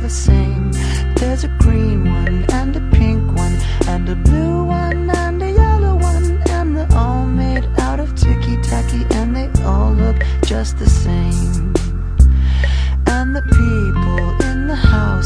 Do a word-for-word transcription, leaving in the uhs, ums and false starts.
the same. There's a green one and a pink one and a blue one and a yellow one, and they're all made out of ticky-tacky and they all look just the same. And the people in the house